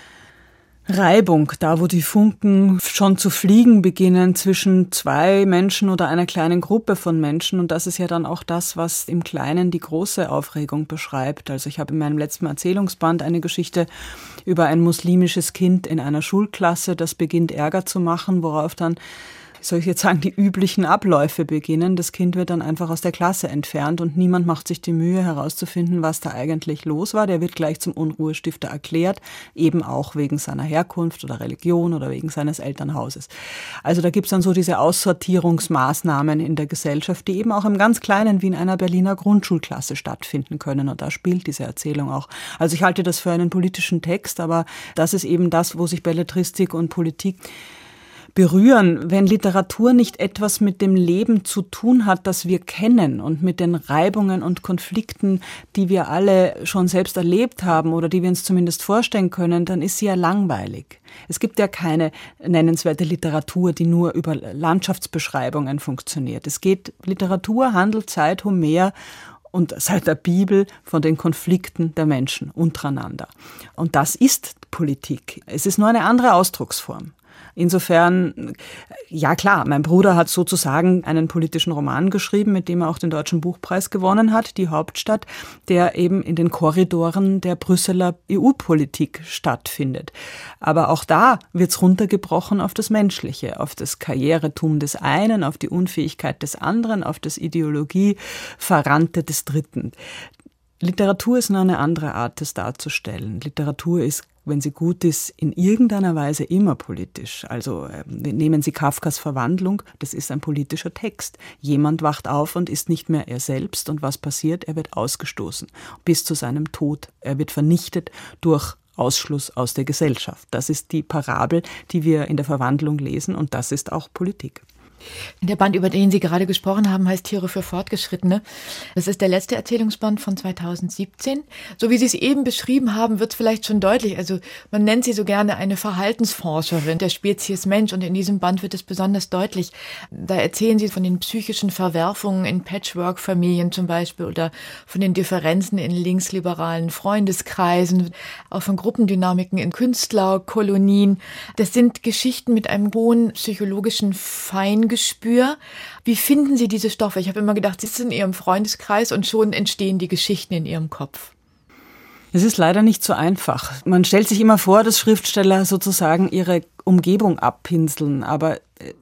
Reibung, da wo die Funken schon zu fliegen beginnen zwischen zwei Menschen oder einer kleinen Gruppe von Menschen. Und das ist ja dann auch das, was im Kleinen die große Aufregung beschreibt. Also ich habe in meinem letzten Erzählungsband eine Geschichte über ein muslimisches Kind in einer Schulklasse, das beginnt Ärger zu machen, worauf dann, soll ich jetzt sagen, die üblichen Abläufe beginnen. Das Kind wird dann einfach aus der Klasse entfernt und niemand macht sich die Mühe herauszufinden, was da eigentlich los war. Der wird gleich zum Unruhestifter erklärt, eben auch wegen seiner Herkunft oder Religion oder wegen seines Elternhauses. Also da gibt's dann so diese Aussortierungsmaßnahmen in der Gesellschaft, die eben auch im ganz Kleinen wie in einer Berliner Grundschulklasse stattfinden können. Und da spielt diese Erzählung auch. Also ich halte das für einen politischen Text, aber das ist eben das, wo sich Belletristik und Politik berühren, wenn Literatur nicht etwas mit dem Leben zu tun hat, das wir kennen und mit den Reibungen und Konflikten, die wir alle schon selbst erlebt haben oder die wir uns zumindest vorstellen können, dann ist sie ja langweilig. Es gibt ja keine nennenswerte Literatur, die nur über Landschaftsbeschreibungen funktioniert. Es geht, Literatur handelt seit Homer und seit der Bibel von den Konflikten der Menschen untereinander. Und das ist Politik. Es ist nur eine andere Ausdrucksform. Insofern, ja klar, mein Bruder hat sozusagen einen politischen Roman geschrieben, mit dem er auch den Deutschen Buchpreis gewonnen hat, Die Hauptstadt, der eben in den Korridoren der Brüsseler E U-Politik stattfindet. Aber auch da wird's runtergebrochen auf das Menschliche, auf das Karrieretum des einen, auf die Unfähigkeit des anderen, auf das Ideologieverrannte des Dritten. Literatur ist nur eine andere Art, das darzustellen. Literatur ist, wenn sie gut ist, in irgendeiner Weise immer politisch. Also äh, nehmen Sie Kafkas Verwandlung, das ist ein politischer Text. Jemand wacht auf und ist nicht mehr er selbst und was passiert? Er wird ausgestoßen bis zu seinem Tod. Er wird vernichtet durch Ausschluss aus der Gesellschaft. Das ist die Parabel, die wir in der Verwandlung lesen und das ist auch Politik. Der Band, über den Sie gerade gesprochen haben, heißt Tiere für Fortgeschrittene. Das ist der letzte Erzählungsband von zweitausendsiebzehn. So wie Sie es eben beschrieben haben, wird es vielleicht schon deutlich. Also man nennt sie so gerne eine Verhaltensforscherin der Spezies Mensch und in diesem Band wird es besonders deutlich. Da erzählen Sie von den psychischen Verwerfungen in Patchwork-Familien zum Beispiel oder von den Differenzen in linksliberalen Freundeskreisen, auch von Gruppendynamiken in Künstlerkolonien. Das sind Geschichten mit einem hohen psychologischen Feingespür. Wie finden Sie diese Stoffe? Ich habe immer gedacht, Sie sind in Ihrem Freundeskreis und schon entstehen die Geschichten in Ihrem Kopf. Es ist leider nicht so einfach. Man stellt sich immer vor, dass Schriftsteller sozusagen ihre Umgebung abpinseln, aber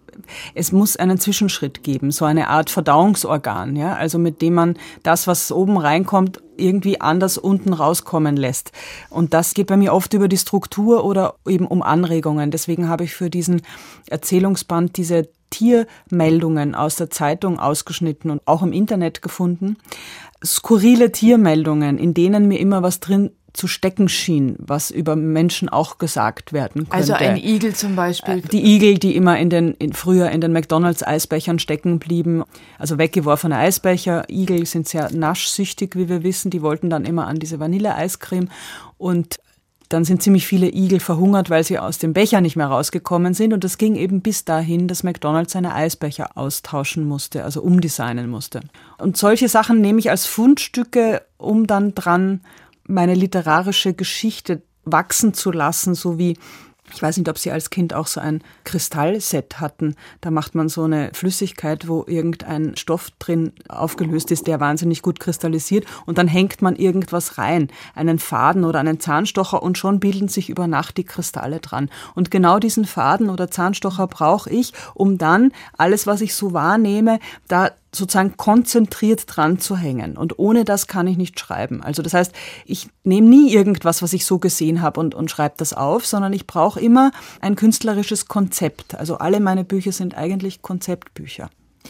es muss einen Zwischenschritt geben, so eine Art Verdauungsorgan, ja, also mit dem man das, was oben reinkommt, irgendwie anders unten rauskommen lässt. Und das geht bei mir oft über die Struktur oder eben um Anregungen. Deswegen habe ich für diesen Erzählungsband diese Tiermeldungen aus der Zeitung ausgeschnitten und auch im Internet gefunden. Skurrile Tiermeldungen, in denen mir immer was drin zu stecken schien, was über Menschen auch gesagt werden könnte. Also ein Igel zum Beispiel. Die Igel, die immer in den in, früher in den McDonalds-Eisbechern stecken blieben, also weggeworfene Eisbecher. Igel sind sehr naschsüchtig, wie wir wissen. Die wollten dann immer an diese Vanilleeiscreme und dann sind ziemlich viele Igel verhungert, weil sie aus dem Becher nicht mehr rausgekommen sind. Und das ging eben bis dahin, dass McDonald's seine Eisbecher austauschen musste, also umdesignen musste. Und solche Sachen nehme ich als Fundstücke, um dann dran meine literarische Geschichte wachsen zu lassen, so wie, ich weiß nicht, ob Sie als Kind auch so ein Kristallset hatten. Da macht man so eine Flüssigkeit, wo irgendein Stoff drin aufgelöst ist, der wahnsinnig gut kristallisiert und dann hängt man irgendwas rein, einen Faden oder einen Zahnstocher und schon bilden sich über Nacht die Kristalle dran. Und genau diesen Faden oder Zahnstocher brauche ich, um dann alles, was ich so wahrnehme, da sozusagen konzentriert dran zu hängen. Und ohne das kann ich nicht schreiben. Also das heißt, ich nehme nie irgendwas, was ich so gesehen habe und, und schreibe das auf, sondern ich brauche immer ein künstlerisches Konzept. Also alle meine Bücher sind eigentlich Konzeptbücher.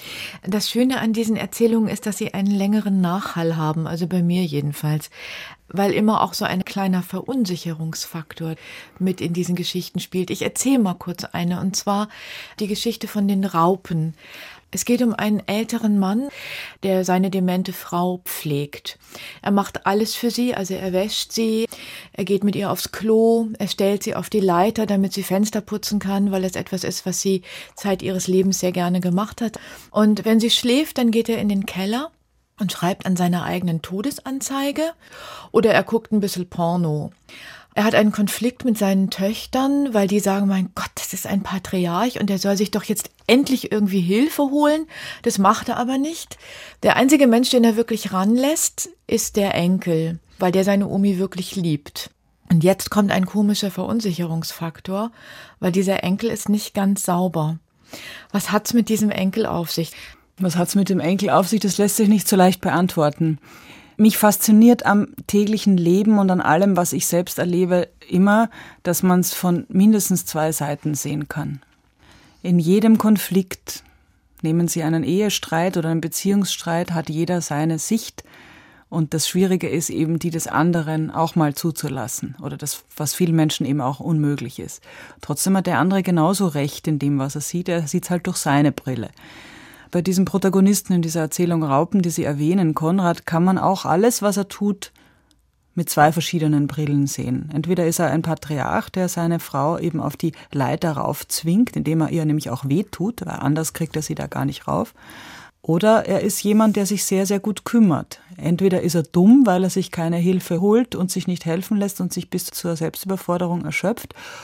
Das Schöne an diesen Erzählungen ist, dass sie einen längeren Nachhall haben, also bei mir jedenfalls, weil immer auch so ein kleiner Verunsicherungsfaktor mit in diesen Geschichten spielt. Ich erzähle mal kurz eine, und zwar die Geschichte von den Raupen. Es geht um einen älteren Mann, der seine demente Frau pflegt. Er macht alles für sie, also er wäscht sie, er geht mit ihr aufs Klo, er stellt sie auf die Leiter, damit sie Fenster putzen kann, weil es etwas ist, was sie Zeit ihres Lebens sehr gerne gemacht hat. Und wenn sie schläft, dann geht er in den Keller und schreibt an seiner eigenen Todesanzeige oder er guckt ein bisschen Porno. Er hat einen Konflikt mit seinen Töchtern, weil die sagen, mein Gott, das ist ein Patriarch und er soll sich doch jetzt endlich irgendwie Hilfe holen. Das macht er aber nicht. Der einzige Mensch, den er wirklich ranlässt, ist der Enkel, weil der seine Omi wirklich liebt. Und jetzt kommt ein komischer Verunsicherungsfaktor, weil dieser Enkel ist nicht ganz sauber. Was hat's mit diesem Enkel auf sich? Was hat's mit dem Enkel auf sich? Das lässt sich nicht so leicht beantworten. Mich fasziniert am täglichen Leben und an allem, was ich selbst erlebe, immer, dass man es von mindestens zwei Seiten sehen kann. In jedem Konflikt, nehmen Sie einen Ehestreit oder einen Beziehungsstreit, hat jeder seine Sicht. Und das Schwierige ist eben, die des anderen auch mal zuzulassen. Oder das, was vielen Menschen eben auch unmöglich ist. Trotzdem hat der andere genauso recht in dem, was er sieht. Er sieht es halt durch seine Brille. Bei diesem Protagonisten in dieser Erzählung Raupen, die Sie erwähnen, Konrad, kann man auch alles, was er tut, mit zwei verschiedenen Brillen sehen. Entweder ist er ein Patriarch, der seine Frau eben auf die Leiter raufzwingt, indem er ihr nämlich auch wehtut, weil anders kriegt er sie da gar nicht rauf. Oder er ist jemand, der sich sehr, sehr gut kümmert. Entweder ist er dumm, weil er sich keine Hilfe holt und sich nicht helfen lässt und sich bis zur Selbstüberforderung erschöpft.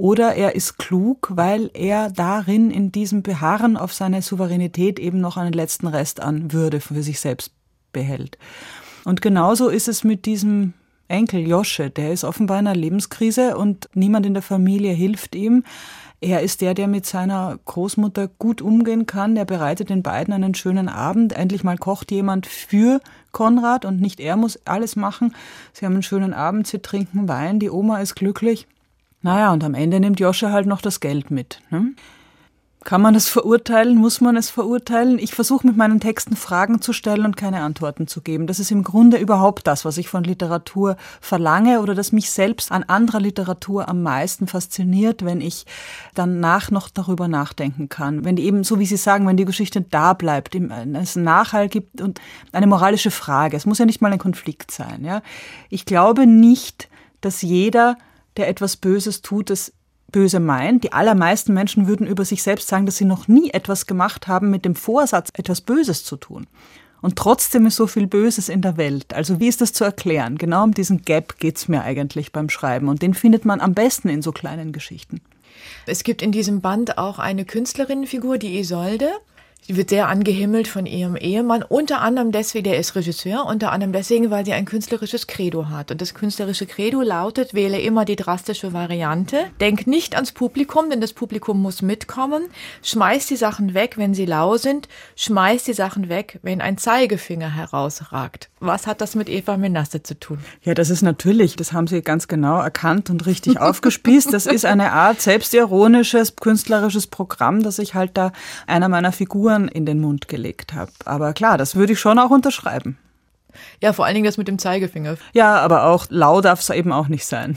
oder er ist klug, weil er darin in diesem Beharren auf seine Souveränität eben noch einen letzten Rest an Würde für sich selbst behält. Und genauso ist es mit diesem Enkel Josche, der ist offenbar in einer Lebenskrise und niemand in der Familie hilft ihm. Er ist der, der mit seiner Großmutter gut umgehen kann. Er bereitet den beiden einen schönen Abend. Endlich mal kocht jemand für Konrad und nicht er muss alles machen. Sie haben einen schönen Abend, sie trinken Wein, die Oma ist glücklich. Naja, und am Ende nimmt Josche halt noch das Geld mit, ne? Kann man das verurteilen? Muss man es verurteilen? Ich versuche mit meinen Texten Fragen zu stellen und keine Antworten zu geben. Das ist im Grunde überhaupt das, was ich von Literatur verlange oder das mich selbst an anderer Literatur am meisten fasziniert, wenn ich danach noch darüber nachdenken kann. Wenn die eben, so wie Sie sagen, wenn die Geschichte da bleibt, es einen Nachhall gibt und eine moralische Frage. Es muss ja nicht mal ein Konflikt sein. Ja? Ich glaube nicht, dass jeder, der etwas Böses tut, es böse meint. Die allermeisten Menschen würden über sich selbst sagen, dass sie noch nie etwas gemacht haben mit dem Vorsatz, etwas Böses zu tun. Und trotzdem ist so viel Böses in der Welt. Also wie ist das zu erklären? Genau um diesen Gap geht's mir eigentlich beim Schreiben. Und den findet man am besten in so kleinen Geschichten. Es gibt in diesem Band auch eine Künstlerinnenfigur, die Isolde. Sie wird sehr angehimmelt von ihrem Ehemann, unter anderem deswegen, der ist Regisseur, unter anderem deswegen, weil sie ein künstlerisches Credo hat. Und das künstlerische Credo lautet, wähle immer die drastische Variante, denk nicht ans Publikum, denn das Publikum muss mitkommen, schmeiß die Sachen weg, wenn sie lau sind, schmeiß die Sachen weg, wenn ein Zeigefinger herausragt. Was hat das mit Eva Menasse zu tun? Ja, das ist natürlich, das haben Sie ganz genau erkannt und richtig aufgespießt. Das ist eine Art selbstironisches, künstlerisches Programm, das ich halt da einer meiner Figuren in den Mund gelegt habe. Aber klar, das würde ich schon auch unterschreiben. Ja, vor allen Dingen das mit dem Zeigefinger. Ja, aber auch lau darf es eben auch nicht sein.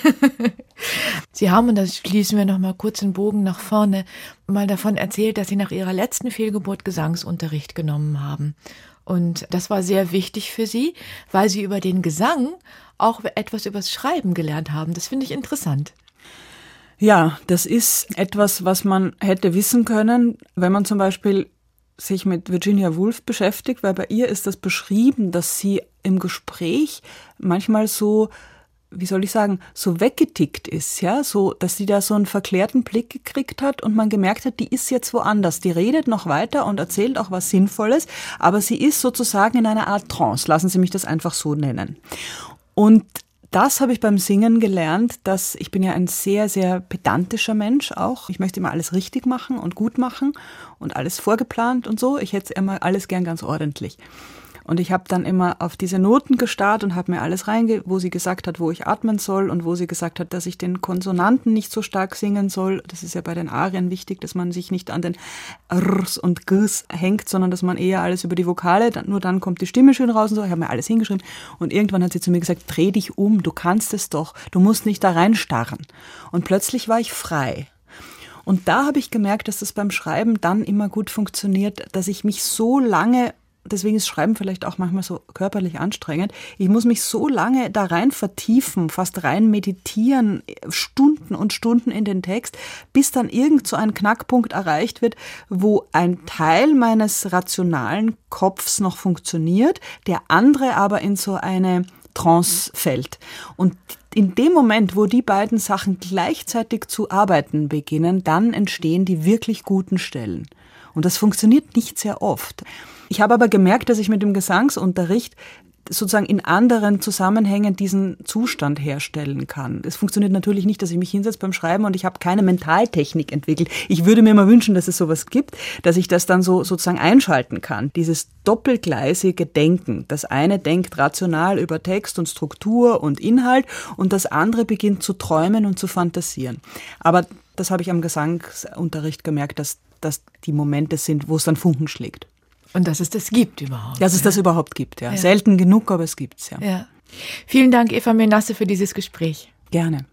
Sie haben, und das schließen wir noch mal kurz den Bogen nach vorne, mal davon erzählt, dass Sie nach Ihrer letzten Fehlgeburt Gesangsunterricht genommen haben. Und das war sehr wichtig für Sie, weil Sie über den Gesang auch etwas übers Schreiben gelernt haben. Das finde ich interessant. Ja, das ist etwas, was man hätte wissen können, wenn man zum Beispiel sich mit Virginia Woolf beschäftigt, weil bei ihr ist das beschrieben, dass sie im Gespräch manchmal so, wie soll ich sagen, so weggetickt ist, ja, so, dass sie da so einen verklärten Blick gekriegt hat und man gemerkt hat, die ist jetzt woanders. Die redet noch weiter und erzählt auch was Sinnvolles, aber sie ist sozusagen in einer Art Trance. Lassen Sie mich das einfach so nennen. Und das habe ich beim Singen gelernt, dass ich bin ja ein sehr, sehr pedantischer Mensch auch. Ich möchte immer alles richtig machen und gut machen und alles vorgeplant und so. Ich hätte immer alles gern ganz ordentlich. Und ich habe dann immer auf diese Noten gestarrt und habe mir alles reinge, wo sie gesagt hat, wo ich atmen soll und wo sie gesagt hat, dass ich den Konsonanten nicht so stark singen soll. Das ist ja bei den Arien wichtig, dass man sich nicht an den Rs und Gs hängt, sondern dass man eher alles über die Vokale, dann, nur dann kommt die Stimme schön raus und so. Ich habe mir alles hingeschrieben und irgendwann hat sie zu mir gesagt, dreh dich um, du kannst es doch, du musst nicht da reinstarren. Und plötzlich war ich frei. Und da habe ich gemerkt, dass das beim Schreiben dann immer gut funktioniert, dass ich mich so lange, deswegen ist Schreiben vielleicht auch manchmal so körperlich anstrengend, ich muss mich so lange da rein vertiefen, fast rein meditieren, Stunden und Stunden in den Text, bis dann irgend so ein Knackpunkt erreicht wird, wo ein Teil meines rationalen Kopfs noch funktioniert, der andere aber in so eine Trance fällt. Und in dem Moment, wo die beiden Sachen gleichzeitig zu arbeiten beginnen, dann entstehen die wirklich guten Stellen. Und das funktioniert nicht sehr oft. Ich habe aber gemerkt, dass ich mit dem Gesangsunterricht sozusagen in anderen Zusammenhängen diesen Zustand herstellen kann. Es funktioniert natürlich nicht, dass ich mich hinsetze beim Schreiben und ich habe keine Mentaltechnik entwickelt. Ich würde mir mal wünschen, dass es sowas gibt, dass ich das dann so sozusagen einschalten kann. Dieses doppelgleisige Denken. Das eine denkt rational über Text und Struktur und Inhalt und das andere beginnt zu träumen und zu fantasieren. Aber das habe ich am Gesangsunterricht gemerkt, dass das die Momente sind, wo es dann Funken schlägt. Und dass es das gibt überhaupt. Dass es das überhaupt gibt, ja. ja. Selten genug, aber es gibt's, ja. ja. Vielen Dank, Eva Menasse, für dieses Gespräch. Gerne.